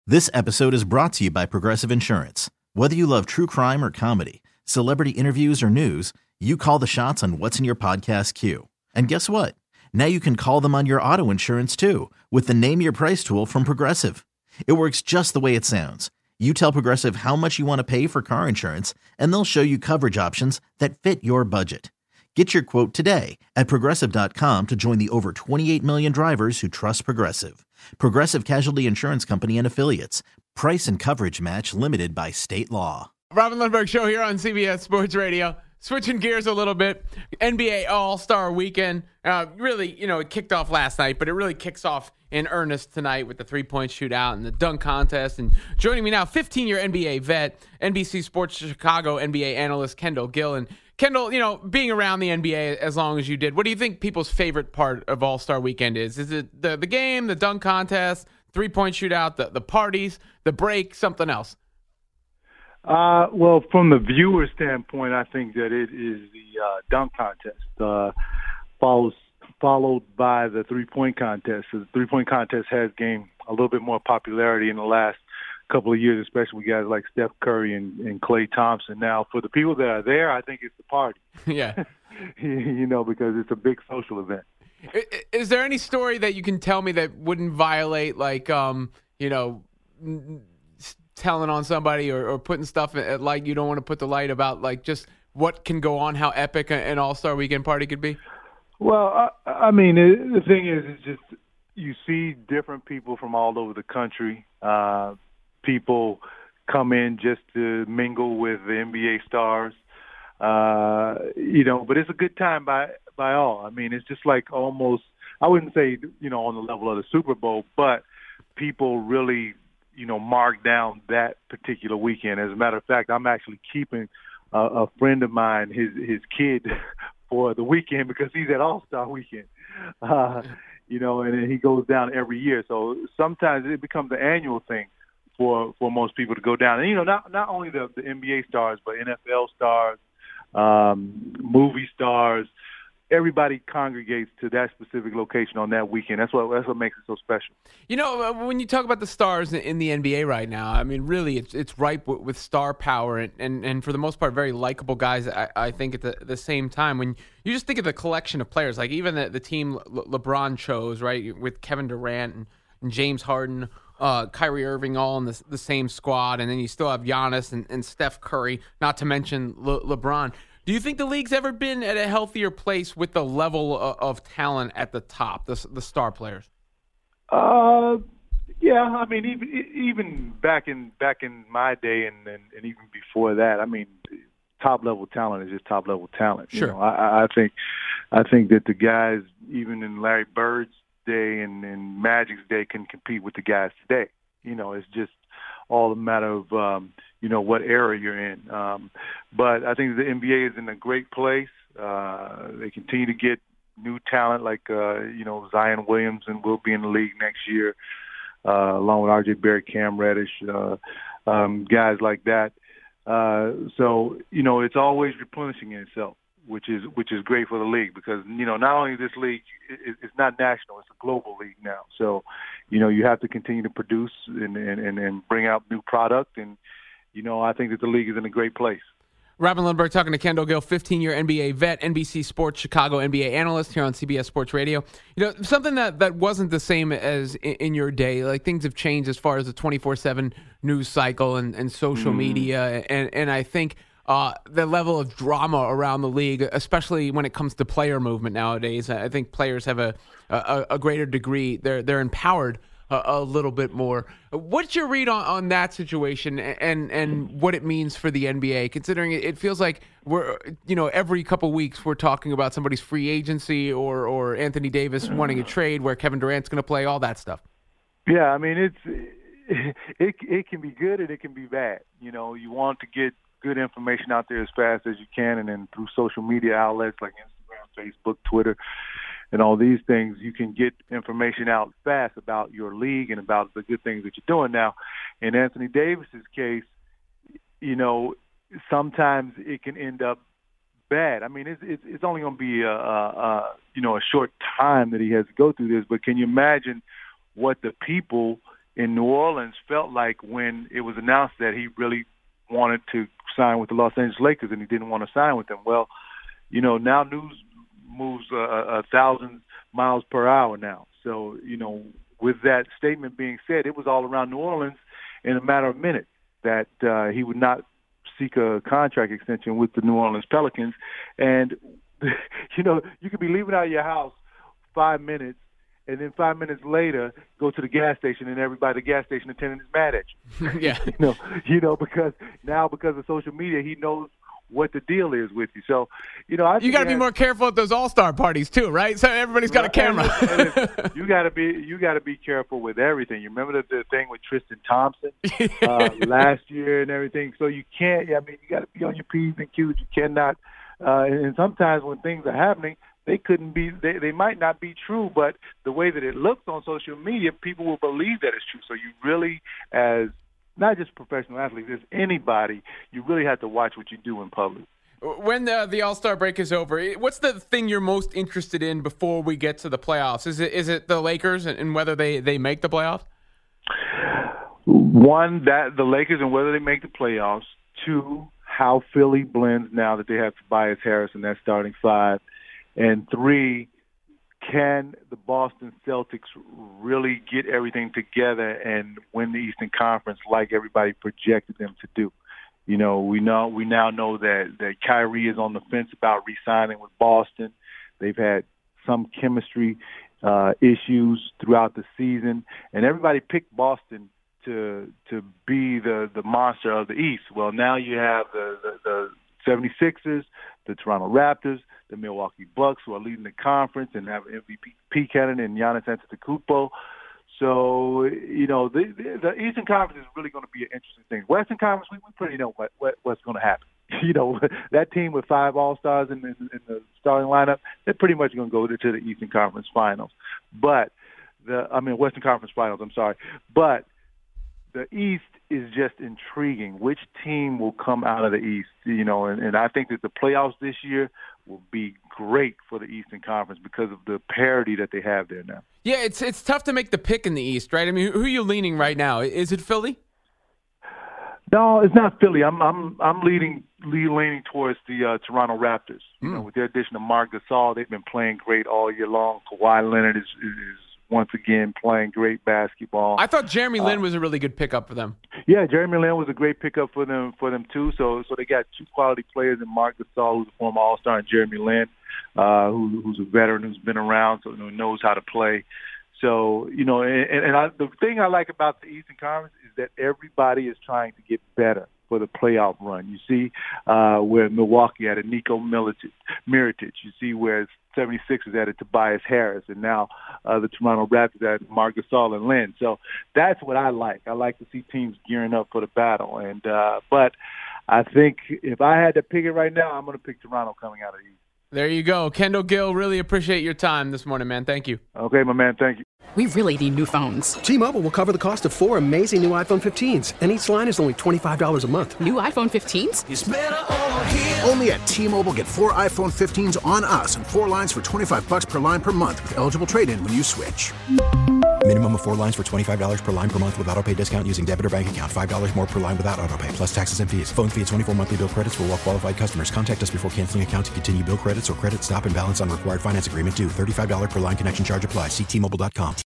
This episode is brought to you by Progressive Insurance. Whether you love true crime or comedy, celebrity interviews or news, you call the shots on what's in your podcast queue. And guess what? Now you can call them on your auto insurance too with the Name Your Price tool from Progressive. It works just the way it sounds. You tell Progressive how much you want to pay for car insurance, and they'll show you coverage options that fit your budget. Get your quote today at Progressive.com to join the over 28 million drivers who trust Progressive. Progressive Casualty Insurance Company and Affiliates. Price and coverage match limited by state law. Robin Lundberg Show here on CBS Sports Radio. Switching gears a little bit, NBA All-Star Weekend. Really, it kicked off last night, but it really kicks off in earnest tonight with the three-point shootout and the dunk contest. And joining me now, 15-year NBA vet, NBC Sports Chicago NBA analyst Kendall Gill. And Kendall, being around the NBA as long as you did, what do you think people's favorite part of All-Star Weekend is? Is it the game, the dunk contest, three-point shootout, the parties, the break, something else? Well, from the viewer standpoint, I think that it is the dunk contest, followed by the three-point contest. So the three-point contest has gained a little bit more popularity in the last couple of years, especially with guys like Steph Curry and Klay Thompson. Now, for the people that are there, I think it's the party. Yeah. Because it's a big social event. Is there any story that you can tell me that wouldn't violate, telling on somebody or putting stuff at light you don't want to put the light about, just what can go on, how epic an All-Star Weekend party could be? Well, the thing is, it's just you see different people from all over the country. People come in just to mingle with the NBA stars, but it's a good time by all. I mean, it's just like almost, I wouldn't say, on the level of the Super Bowl, but people really mark down that particular weekend. As a matter of fact, I'm actually keeping a friend of mine, his kid, for the weekend because he's at All-Star Weekend, and he goes down every year. So sometimes it becomes an annual thing for most people to go down. And, not only the NBA stars, but NFL stars, movie stars. Everybody congregates to that specific location on that weekend. That's what makes it so special. When you talk about the stars in the NBA right now, I mean, really, it's ripe with star power and for the most part, very likable guys. I think at the same time, when you just think of the collection of players, like even the team LeBron chose, right, with Kevin Durant and James Harden, Kyrie Irving, all in the same squad, and then you still have Giannis and Steph Curry, not to mention LeBron. Do you think the league's ever been at a healthier place with the level of talent at the top, the star players? Yeah. I mean, even back in my day and even before that, I mean, top level talent is just top level talent. Sure. I think that the guys, even in Larry Bird's day and Magic's day, can compete with the guys today. It's just all a matter of what era you're in. But I think the NBA is in a great place. They continue to get new talent like Zion Williamson will be in the league next year, along with R.J. Barrett, Cam Reddish, guys like that. So it's always replenishing itself, which is great for the league because not only this league, it's not national, it's a global league now. So you have to continue to produce and bring out new product, and I think that the league is in a great place. Robin Lundberg talking to Kendall Gill, 15-year NBA vet, NBC Sports Chicago NBA analyst here on CBS Sports Radio. Something that wasn't the same as in your day, like things have changed as far as the 24/7 news cycle and social media, and I think the level of drama around the league, especially when it comes to player movement nowadays. I think players have a greater degree. They're empowered a little bit more. What's your read on that situation and what it means for the NBA, considering it feels like we're, every couple weeks we're talking about somebody's free agency or Anthony Davis wanting a trade where Kevin Durant's going to play, all that stuff? Yeah, I mean, it can be good and it can be bad. You want to get good information out there as fast as you can, and then through social media outlets like Instagram, Facebook, Twitter, and all these things, you can get information out fast about your league and about the good things that you're doing. Now, in Anthony Davis's case, sometimes it can end up bad. I mean, it's only going to be a short time that he has to go through this, but can you imagine what the people in New Orleans felt like when it was announced that he really wanted to sign with the Los Angeles Lakers and he didn't want to sign with them. Well, now news moves 1,000 miles per hour now. So, with that statement being said, it was all around New Orleans in a matter of minutes that he would not seek a contract extension with the New Orleans Pelicans. And, you could be leaving out of your house 5 minutes, and then 5 minutes later go to the gas station, and everybody at the gas station attendant is mad at you. Yeah. because of social media, he knows what the deal is with you. So, you got to be more careful at those all-star parties too, right? So everybody's got a camera. And you got to be careful with everything. You remember the thing with Tristan Thompson last year and everything. So you can't. You got to be on your P's and Q's. You cannot. And sometimes when things are happening, they couldn't be. They might not be true, but the way that it looks on social media, people will believe that it's true. So you really, as not just professional athletes, as anybody, you really have to watch what you do in public. When the All-Star break is over, what's the thing you're most interested in before we get to the playoffs? Is it the Lakers and whether they make the playoffs? One, that the Lakers and whether they make the playoffs. Two, how Philly blends now that they have Tobias Harris in that starting five. And three, can the Boston Celtics really get everything together and win the Eastern Conference like everybody projected them to do? We now know that Kyrie is on the fence about re-signing with Boston. They've had some chemistry issues throughout the season, and everybody picked Boston to be the monster of the East. Well, now you have the 76ers, the Toronto Raptors, the Milwaukee Bucks, who are leading the conference and have MVP candidate and Giannis Antetokounmpo. So, the Eastern Conference is really going to be an interesting thing. Western Conference, we pretty know what's going to happen. That team with 5 All-Stars in the starting lineup, they're pretty much going to go to the Eastern Conference Finals. Western Conference Finals, I'm sorry. But the East is just intriguing. Which team will come out of the East? And I think that the playoffs this year will be great for the Eastern Conference because of the parity that they have there now. Yeah, it's tough to make the pick in the East, right? I mean, who are you leaning right now? Is it Philly? No, it's not Philly. I'm leaning towards the Toronto Raptors. With their addition of Marc Gasol, they've been playing great all year long. Kawhi Leonard is once again playing great basketball. I thought Jeremy Lin was a really good pickup for them. Yeah, Jeremy Lin was a great pickup for them too. So they got 2 quality players in Marc Gasol, who's a former All-Star, and Jeremy Lin, who's a veteran who's been around, so knows how to play. So the thing I like about the Eastern Conference is that everybody is trying to get better for the playoff run. You see where Milwaukee had a Nico Mirotic. You see where 76ers added Tobias Harris, and now the Toronto Raptors added Marc Gasol and Lin. So that's what I like. I like to see teams gearing up for the battle. And but I think if I had to pick it right now, I'm going to pick Toronto coming out of the East. There you go. Kendall Gill, really appreciate your time this morning, man. Thank you. Okay, my man. Thank you. We really need new phones. T-Mobile will cover the cost of 4 amazing new iPhone 15s, and each line is only $25 a month. New iPhone 15s? It's better over here. Only at T-Mobile, get 4 iPhone 15s on us and 4 lines for $25 per line per month with eligible trade-in when you switch. Minimum of 4 lines for $25 per line per month with autopay discount using debit or bank account. $5 more per line without autopay, plus taxes and fees. Phone fee at 24 monthly bill credits for well-qualified customers. Contact us before canceling account to continue bill credits or credit stop and balance on required finance agreement due. $35 per line connection charge applies. See T-Mobile.com.